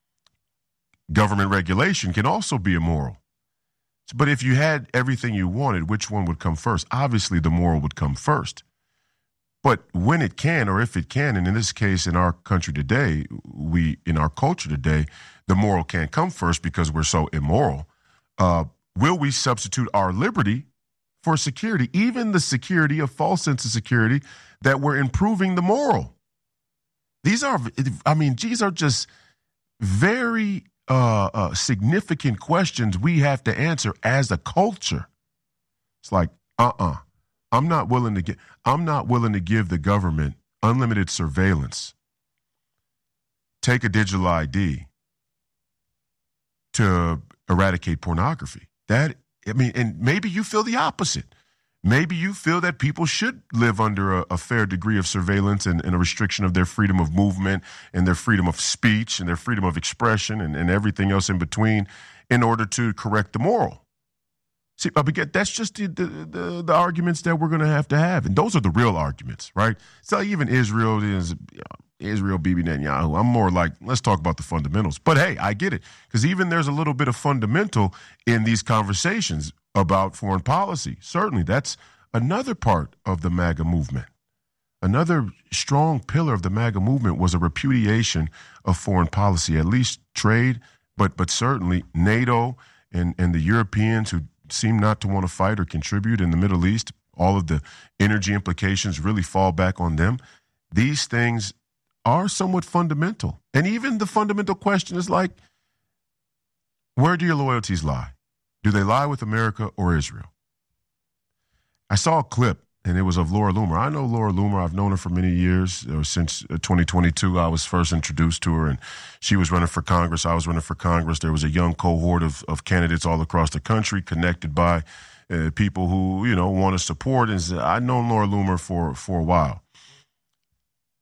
Government regulation can also be immoral. But if you had everything you wanted, which one would come first? Obviously, the moral would come first. But when it can, or if it can, and in this case, in our country today, we, in our culture today, the moral can't come first because we're so immoral. Uh, will we substitute our liberty for security, even the security, a false sense of security, that we're improving the moral? These are, I mean, these are just very uh, uh, significant questions we have to answer as a culture. It's like, uh-uh. I'm not willing to get, I'm not willing to give the government unlimited surveillance, take a digital I D to eradicate pornography. That, I mean, and maybe you feel the opposite. Maybe you feel that people should live under a, a fair degree of surveillance and, and a restriction of their freedom of movement and their freedom of speech and their freedom of expression and, and everything else in between in order to correct the moral. See, that's just the, the, the, the arguments that we're going to have to have. And those are the real arguments, right? So even Israel is, Israel, Bibi Netanyahu, I'm more like, let's talk about the fundamentals. But hey, I get it. Because even there's a little bit of fundamental in these conversations about foreign policy. Certainly, that's another part of the MAGA movement. Another strong pillar of the MAGA movement was a repudiation of foreign policy, at least trade, but but certainly NATO and, and the Europeans who seem not to want to fight or contribute in the Middle East. All of the energy implications really fall back on them. These things are somewhat fundamental. And even the fundamental question is like, where do your loyalties lie? Do they lie with America or Israel? I saw a clip, and it was of Laura Loomer. I know Laura Loomer. I've known her for many years. Uh, since twenty twenty-two, I was first introduced to her, and she was running for Congress. I was running for Congress. There was a young cohort of, of candidates all across the country connected by uh, people who, you know, want to support. And I've known Laura Loomer for, for a while.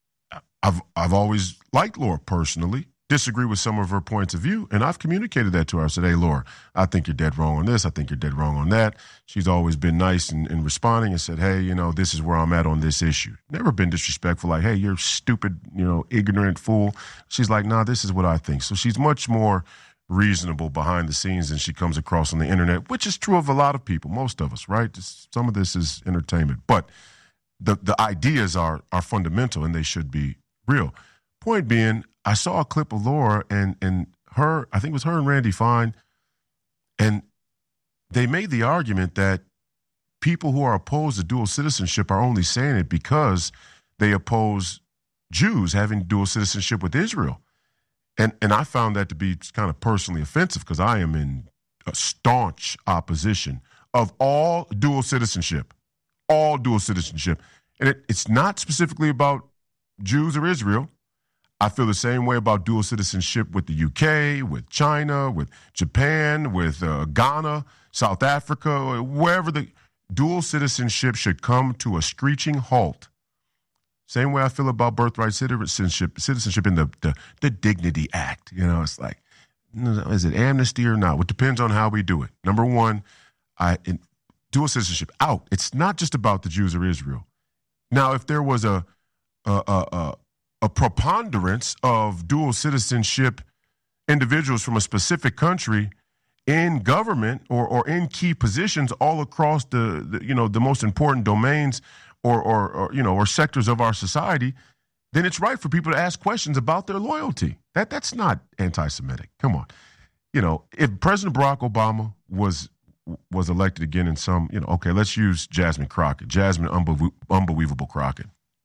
I've I've always liked Laura personally, disagree with some of her points of view, and I've communicated that to her. I said, hey, Laura, I think you're dead wrong on this. I think you're dead wrong on that. She's always been nice in, in responding and said, hey, you know, this is where I'm at on this issue. Never been disrespectful, like, hey, you're stupid, you know, ignorant fool. She's like, nah, this is what I think. So she's much more reasonable behind the scenes than she comes across on the internet, which is true of a lot of people, most of us, right? Just, some of this is entertainment. But the the ideas are are fundamental, and they should be real. Point being, I saw a clip of Laura and and her, I think it was her and Randy Fine, and they made the argument that people who are opposed to dual citizenship are only saying it because they oppose Jews having dual citizenship with Israel. And and I found that to be kind of personally offensive because I am in a staunch opposition of all dual citizenship, all dual citizenship. And it, it's not specifically about Jews or Israel. I feel the same way about dual citizenship with the U K, with China, with Japan, with uh, Ghana, South Africa, wherever the dual citizenship should come to a screeching halt. Same way I feel about birthright citizenship, citizenship in the, the the Dignity Act. You know, it's like, is it amnesty or not? It depends on how we do it. Number one, I in, dual citizenship out. It's not just about the Jews or Israel. Now, if there was a a, a, a preponderance of dual citizenship individuals from a specific country in government or or in key positions all across the, the you know the most important domains. Or, or, or, you know, or sectors of our society, then it's right for people to ask questions about their loyalty. That that's not anti-Semitic. Come on, you know, if President Barack Obama was was elected again in some, you know, okay, let's use Jasmine Crockett, Jasmine Unbe- Unbelievable Crockett.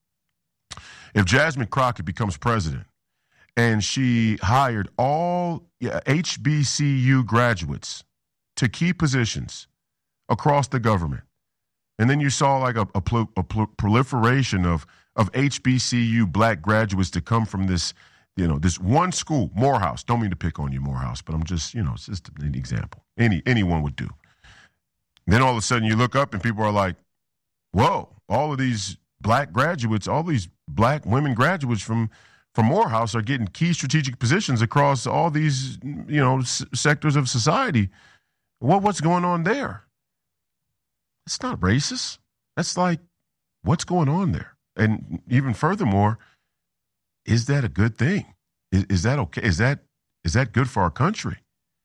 If Jasmine Crockett becomes president and she hired all yeah, H B C U graduates to key positions across the government, and then you saw like a, a, pl- a pl- proliferation of of H B C U black graduates to come from this, you know, this one school, Morehouse. Don't mean to pick on you, Morehouse, but I'm just, you know, it's just an example. Any anyone would do. Then all of a sudden you look up and people are like, whoa, all of these black graduates, all these black women graduates from from Morehouse are getting key strategic positions across all these, you know, s- sectors of society. What what's going on there? It's not racist. That's like, what's going on there? And even furthermore, is that a good thing? Is, is that okay? Is that is that good for our country?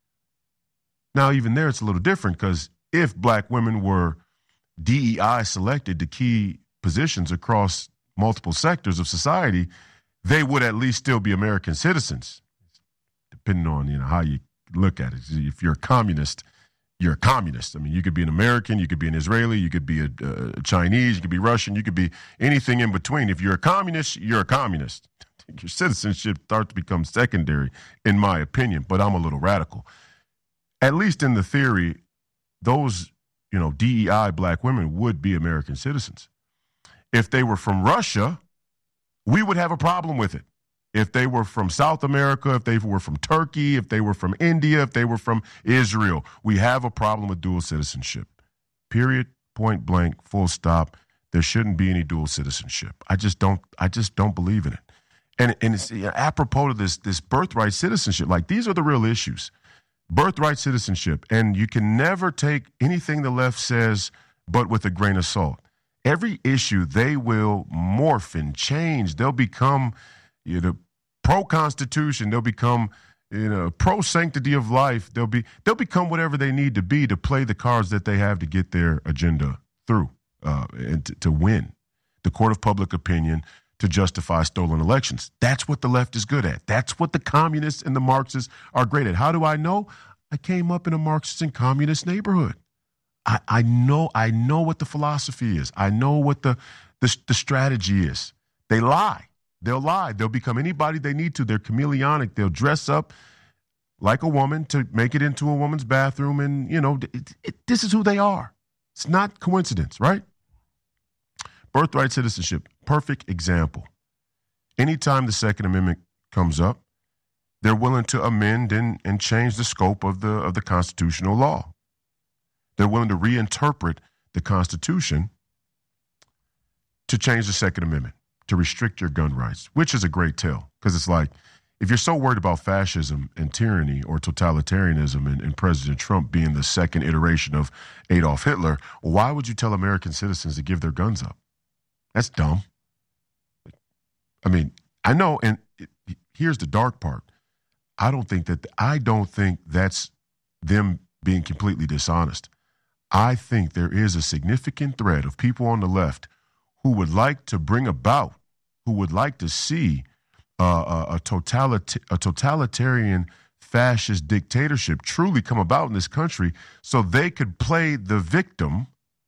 Now, even there, it's a little different because if black women were D E I selected to key positions across multiple sectors of society, they would at least still be American citizens, depending on, you know, how you look at it. If you're a communist, you're a communist. I mean, you could be an American, you could be an Israeli, you could be a, a Chinese, you could be Russian, you could be anything in between. If you're a communist, you're a communist. Your citizenship starts to become secondary, in my opinion, but I'm a little radical. At least in the theory, those, you know, D E I black women would be American citizens. If they were from Russia, we would have a problem with it. If they were from South America, if they were from Turkey, if they were from India, if they were from Israel, we have a problem with dual citizenship. Period, point blank, full stop. There shouldn't be any dual citizenship. I just don't I just don't believe in it. And and it's, you know, apropos to this this birthright citizenship, like these are the real issues. Birthright citizenship, and you can never take anything the left says but with a grain of salt. Every issue they will morph and change. They'll become, you know, pro-Constitution. They'll become, you know, pro-sanctity of life. They'll be they'll become whatever they need to be to play the cards that they have to get their agenda through uh, and to, to win the court of public opinion, to justify stolen elections. That's what the left is good at. That's what the communists and the Marxists are great at. How do I know? I came up in a Marxist and communist neighborhood. I, I know I know what the philosophy is. I know what the, the the strategy is. They lie. They'll lie. They'll become anybody they need to. They're chameleonic. They'll dress up like a woman to make it into a woman's bathroom. And, you know, it, it, this is who they are. It's not coincidence, right? Birthright citizenship, perfect example. Anytime the Second Amendment comes up, they're willing to amend and, and change the scope of the of the constitutional law. They're willing to reinterpret the Constitution to change the Second Amendment, to restrict your gun rights, which is a great tale because it's like, if you're so worried about fascism and tyranny or totalitarianism and, and President Trump being the second iteration of Adolf Hitler, why would you tell American citizens to give their guns up? That's dumb. I mean, I know, and it, here's the dark part. I don't think that, I don't think that's them being completely dishonest. I think there is a significant thread of people on the left who would like to bring about, who would like to see Uh, a, totalita- a totalitarian fascist dictatorship truly come about in this country so they could play the victim,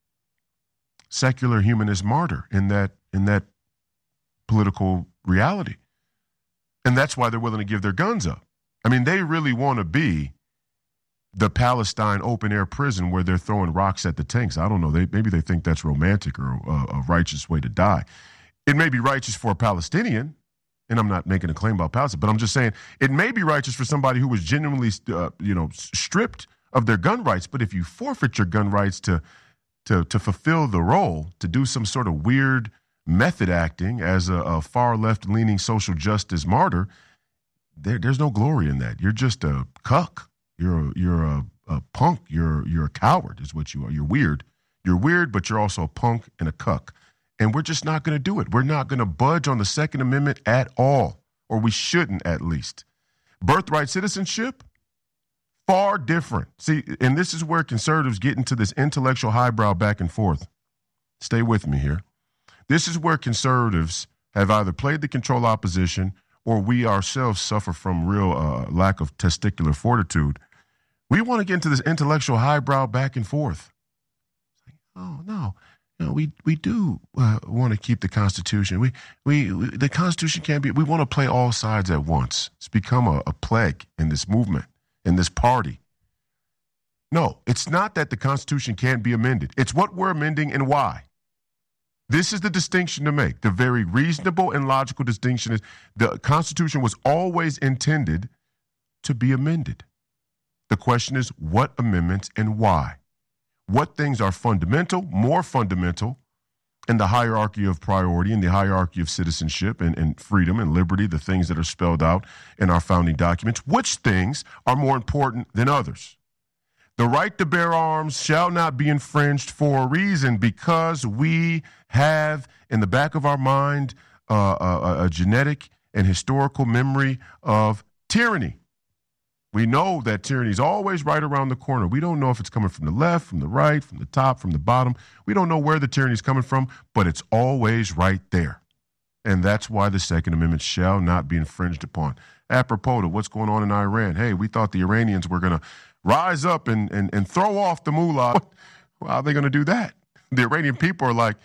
secular humanist martyr in that in that political reality. And that's why they're willing to give their guns up. I mean, they really want to be the Palestine open-air prison where they're throwing rocks at the tanks. I don't know. They, maybe they think that's romantic or a, a righteous way to die. It may be righteous for a Palestinian, and I'm not making a claim about Palestine, but I'm just saying it may be righteous for somebody who was genuinely, uh, you know, stripped of their gun rights. But if you forfeit your gun rights to, to, to fulfill the role, to do some sort of weird method acting as a, a far left-leaning social justice martyr, there, there's no glory in that. You're just a cuck. You're a, you're a, a punk. You're you're a coward is what you are. You're weird. You're weird, but you're also a punk and a cuck. And we're just not going to do it. We're not going to budge on the Second Amendment at all, or we shouldn't at least. Birthright citizenship, far different. See, and this is where conservatives get into this intellectual highbrow back and forth. Stay with me here. This is where conservatives have either played the control opposition or we ourselves suffer from real uh, lack of testicular fortitude. We want to get into this intellectual highbrow back and forth. Oh, no. You know, we we do uh, want to keep the Constitution. We, we we the Constitution can't be. We want to play all sides at once. It's become a, a plague in this movement, in this party. No, it's not that the Constitution can't be amended. It's what we're amending and why. This is the distinction to make. The very reasonable and logical distinction is the Constitution was always intended to be amended. The question is what amendments and why. What things are fundamental, more fundamental in the hierarchy of priority, in the hierarchy of citizenship and, and freedom and liberty, the things that are spelled out in our founding documents, which things are more important than others. The right to bear arms shall not be infringed for a reason because we have in the back of our mind uh, a, a genetic and historical memory of tyranny. We know that tyranny is always right around the corner. We don't know if it's coming from the left, from the right, from the top, from the bottom. We don't know where the tyranny is coming from, but it's always right there. And that's why the Second Amendment shall not be infringed upon. Apropos to what's going on in Iran. Hey, we thought the Iranians were going to rise up and, and, and throw off the mullah. How are they going to do that? The Iranian people are like,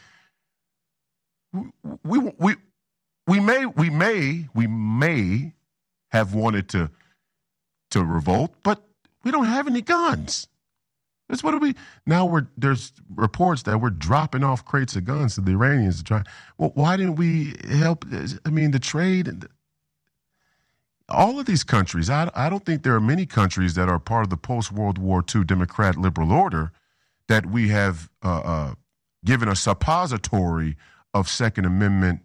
we we we may we may we may have wanted to to revolt, but we don't have any guns. That's what we now. We're there's reports that we're dropping off crates of guns to the Iranians to try. Well, why didn't we help? I mean, the trade and all of these countries. I I don't think there are many countries that are part of the post World War Two Democrat liberal order that we have uh, uh, given a suppository of Second Amendment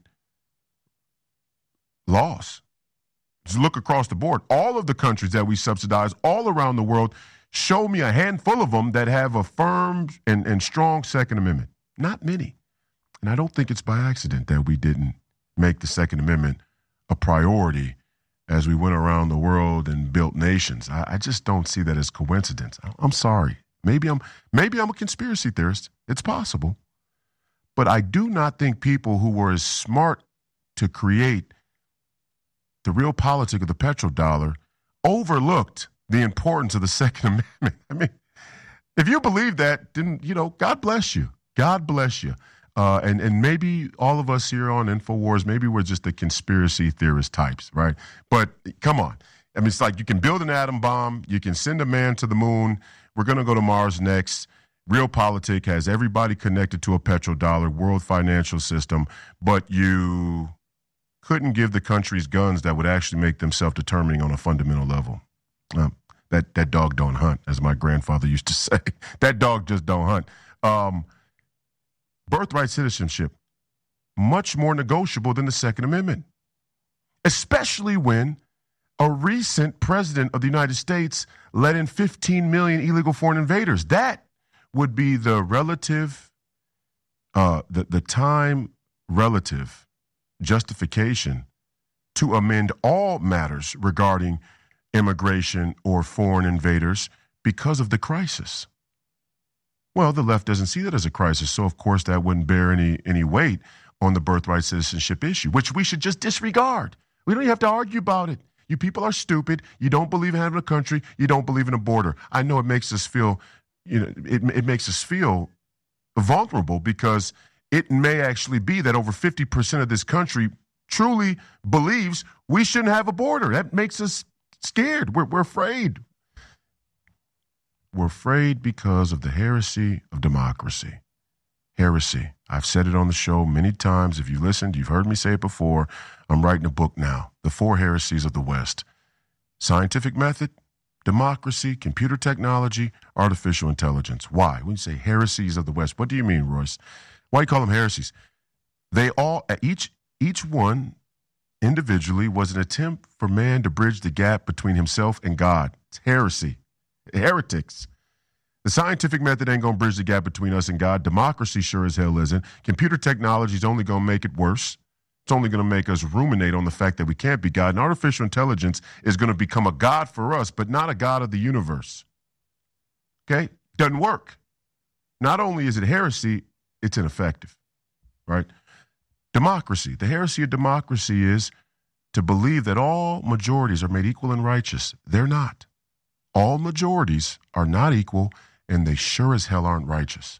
laws. Just look across the board. All of the countries that we subsidize all around the world, show me a handful of them that have a firm and, and strong Second Amendment. Not many. And I don't think it's by accident that we didn't make the Second Amendment a priority as we went around the world and built nations. I, I just don't see that as coincidence. I, I'm sorry. Maybe I'm maybe I'm a conspiracy theorist. It's possible. But I do not think people who were as smart to create the real politic of the petrodollar overlooked the importance of the Second Amendment. I mean, if you believe that, then, you know, God bless you. God bless you. Uh, and, and maybe all of us here on InfoWars, maybe we're just the conspiracy theorist types, right? But come on. I mean, it's like you can build an atom bomb. You can send a man to the moon. We're going to go to Mars next. Realpolitik has everybody connected to a petrodollar, world financial system, but you couldn't give the countries guns that would actually make them self-determining on a fundamental level. Um, that that dog don't hunt, as my grandfather used to say. That dog just don't hunt. Um, birthright citizenship. much more negotiable than the Second Amendment, especially when a recent president of the United States let in fifteen million illegal foreign invaders. That would be the relative, uh, the, the time relative justification to amend all matters regarding immigration or foreign invaders because of the crisis. Well, the left doesn't see that as a crisis, so of course that wouldn't bear any any weight on the birthright citizenship issue, which we should just disregard. We don't even have to argue about it. You people are stupid. You don't believe in having a country. You don't believe in a border. I know it makes us feel, you know, it, it makes us feel vulnerable because it may actually be that over fifty percent of this country truly believes we shouldn't have a border. That makes us scared. We're, we're afraid. We're afraid because of the heresy of democracy. Heresy. I've said it on the show many times. If you listened, you've heard me say it before. I'm writing a book now, The Four Heresies of the West. Scientific method, democracy, computer technology, artificial intelligence. Why? When you say heresies of the West, what do you mean, Royce? Why do you call them heresies? They all, each, each one individually was an attempt for man to bridge the gap between himself and God. It's heresy. Heretics. The scientific method ain't going to bridge the gap between us and God. Democracy sure as hell isn't. Computer technology is only going to make it worse. It's only going to make us ruminate on the fact that we can't be God. And artificial intelligence is going to become a God for us, but not a God of the universe. Okay? Doesn't work. Not only is it heresy, it's ineffective. Right? Democracy. The heresy of democracy is to believe that all majorities are made equal and righteous. They're not. All majorities are not equal, and they sure as hell aren't righteous.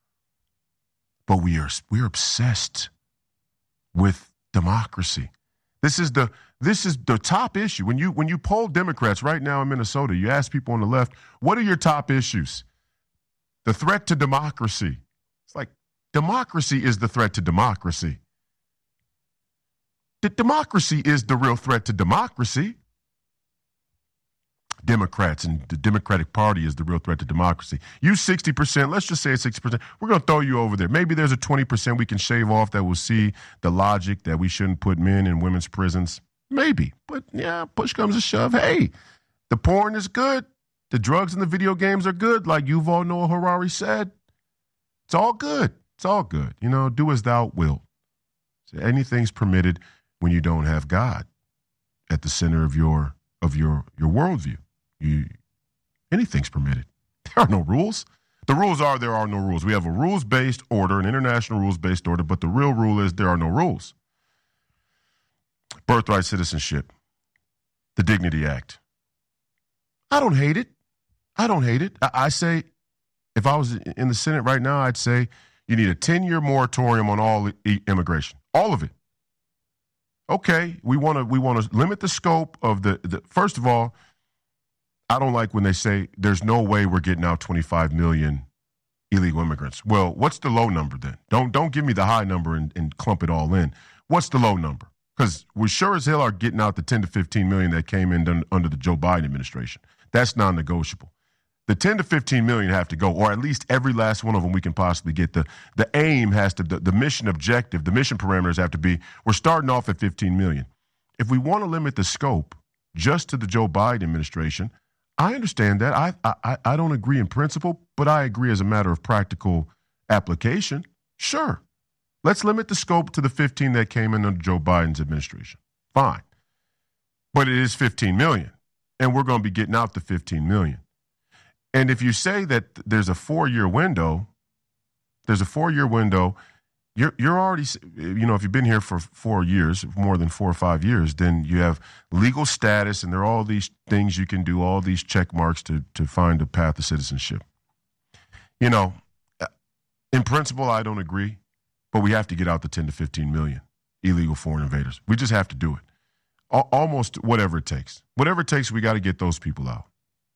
But we are we're obsessed with democracy. This is the this is the top issue. When you when you poll Democrats right now in Minnesota, you ask people on the left, what are your top issues? The threat to democracy. It's like democracy is the threat to democracy. The democracy is the real threat to democracy. Democrats and the Democratic Party is the real threat to democracy. You sixty percent, let's just say it's sixty percent. We're going to throw you over there. Maybe there's a twenty percent we can shave off that will see the logic that we shouldn't put men in women's prisons. Maybe. But yeah, push comes to shove. Hey, the porn is good. The drugs and the video games are good, like Yuval Noah Harari said. It's all good. It's all good. You know, do as thou wilt. So anything's permitted when you don't have God at the center of your of your your worldview. You, anything's permitted. There are no rules. The rules are there are no rules. We have a rules-based order, an international rules-based order, but the real rule is there are no rules. Birthright citizenship, the Dignity Act. I don't hate it. I don't hate it. I, I say, if I was in the Senate right now, I'd say you need a ten-year moratorium on all e- immigration, all of it. Okay, we want to we want to limit the scope of the, the. First of all, I don't like when they say there's no way we're getting out twenty-five million illegal immigrants. Well, what's the low number then? Don't don't give me the high number and, and clump it all in. What's the low number? Because we sure as hell are getting out the ten to fifteen million that came in done, under the Joe Biden administration. That's non-negotiable. The ten to fifteen million have to go, or at least every last one of them we can possibly get. The the aim has to, the, the mission objective, the mission parameters have to be, we're starting off at fifteen million. If we want to limit the scope just to the Joe Biden administration, I understand that. I, I I don't agree in principle, but I agree as a matter of practical application. Sure. Let's limit the scope to the fifteen that came in under Joe Biden's administration. Fine. But it is fifteen million, and we're going to be getting out the fifteen million. And if you say that there's a four-year window, there's a four-year window, You're you're already, you know, if you've been here for four years, more than four or five years, then you have legal status, and there are all these things you can do, all these check marks to to find a path to citizenship. You know, in principle, I don't agree, but we have to get out the ten to fifteen million illegal foreign invaders. We just have to do it. Al- almost whatever it takes. Whatever it takes, we got to get those people out.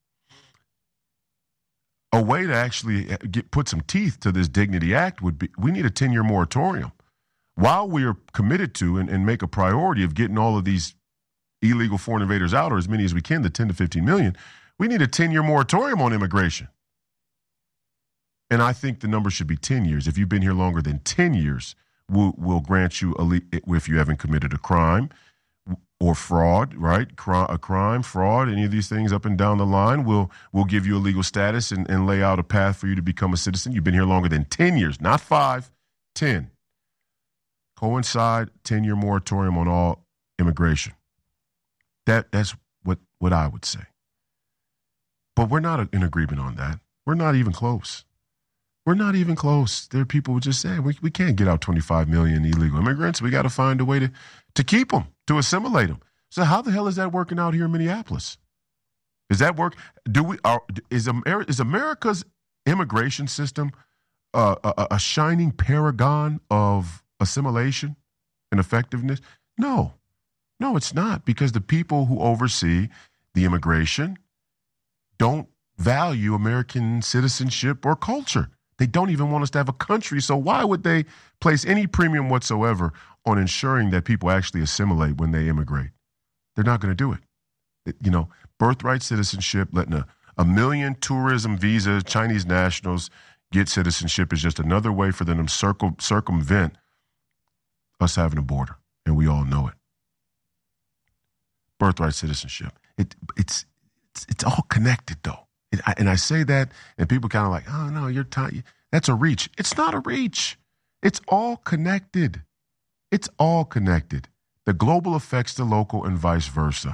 A way to actually get, put some teeth to this Dignity Act would be, we need a ten-year moratorium. While we are committed to and, and make a priority of getting all of these illegal foreign invaders out, or as many as we can, the ten to fifteen million, we need a ten-year moratorium on immigration. And I think the number should be ten years. If you've been here longer than ten years, will, will grant you, a, if you haven't committed a crime or fraud, right? A crime, fraud, any of these things up and down the line will will give you a legal status and, and lay out a path for you to become a citizen. You've been here longer than ten years, not five, ten. Coincide, ten-year moratorium on all immigration. That That's what, what I would say. But we're not in agreement on that. We're not even close. We're not even close. There are people who just say, we, we can't get out twenty-five million illegal immigrants. We got to find a way to, to keep them, to assimilate them. So how the hell is that working out here in Minneapolis? Is that work? Do we? Are, is, Amer, is America's immigration system uh, a, a shining paragon of assimilation and effectiveness? No. No, it's not, because the people who oversee the immigration don't value American citizenship or culture. They don't even want us to have a country, so why would they place any premium whatsoever on ensuring that people actually assimilate when they immigrate? They're not going to do it. it. You know, birthright citizenship, letting a, a million tourism visa Chinese nationals get citizenship is just another way for them to circle, circumvent us having a border, and we all know it. Birthright citizenship. It, it's, it's, it's all connected, though. It, I, and I say that, and people kind of like, oh, no, you're t- that's a reach. It's not a reach. It's all connected. It's all connected. The global affects the local and vice versa.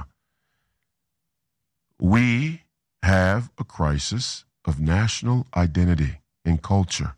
We have a crisis of national identity and culture.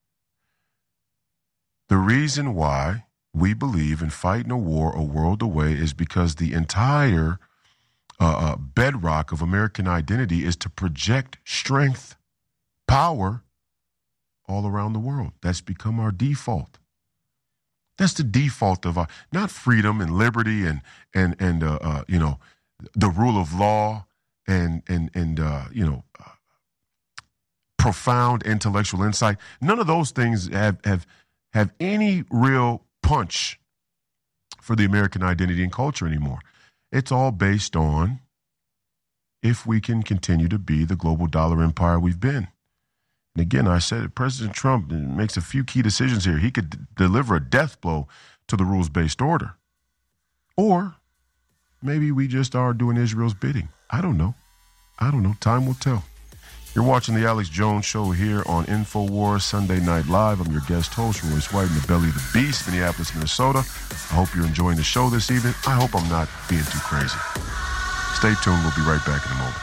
The reason why we believe in fighting a war a world away is because the entire Uh, uh, bedrock of American identity is to project strength, power all around the world. That's become our default. That's the default of our, not freedom and liberty and and and uh, uh, you know, the rule of law and and and uh, you know, uh, profound intellectual insight. None of those things have have have any real punch for the American identity and culture anymore. It's all based on if we can continue to be the global dollar empire we've been. And again, I said it, President Trump makes a few key decisions here. He could d- deliver a death blow to the rules-based order. Or maybe we just are doing Israel's bidding. I don't know. I don't know. Time will tell. You're watching the Alex Jones Show here on InfoWars Sunday Night Live. I'm your guest host, Royce White, in the belly of the beast, Minneapolis, Minnesota. I hope you're enjoying the show this evening. I hope I'm not being too crazy. Stay tuned. We'll be right back in a moment.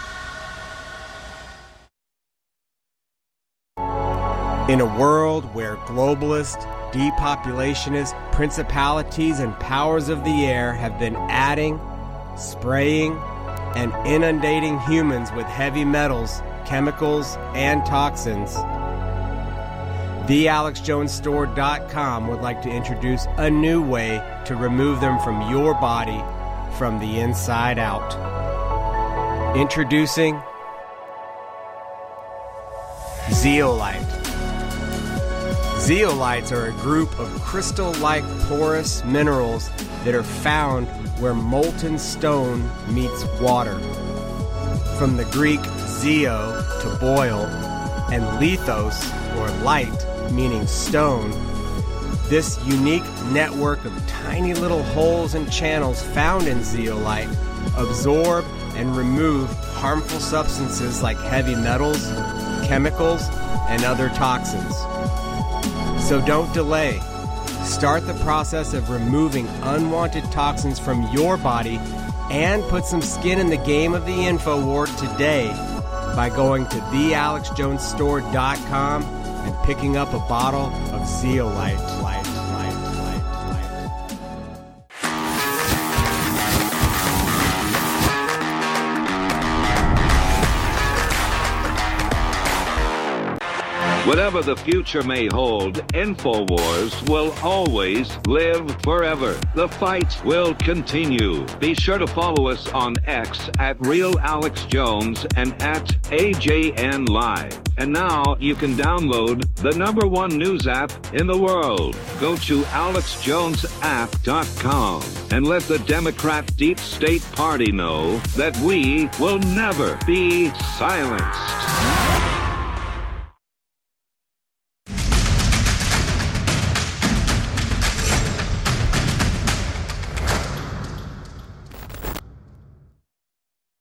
In a world where globalists, depopulationists, principalities, and powers of the air have been adding, spraying, and inundating humans with heavy metals, chemicals, and toxins, the alex jones store dot com would like to introduce a new way to remove them from your body from the inside out. Introducing Zeolite. Zeolites are a group of crystal-like porous minerals that are found where molten stone meets water. From the Greek zeo, to boil, and lithos, or light, meaning stone, this unique network of tiny little holes and channels found in zeolite absorb and remove harmful substances like heavy metals, chemicals, and other toxins. So don't delay. Start the process of removing unwanted toxins from your body and put some skin in the game of the InfoWar today by going to the alex jones store dot com and picking up a bottle of zeolite. Light, light, light, light. Whatever the future may hold, InfoWars will always live forever. The fight will continue. Be sure to follow us on X at Real Alex Jones and at A J N Live. And now you can download the number one news app in the world. Go to alex jones app dot com and let the Democrat Deep State Party know that we will never be silenced.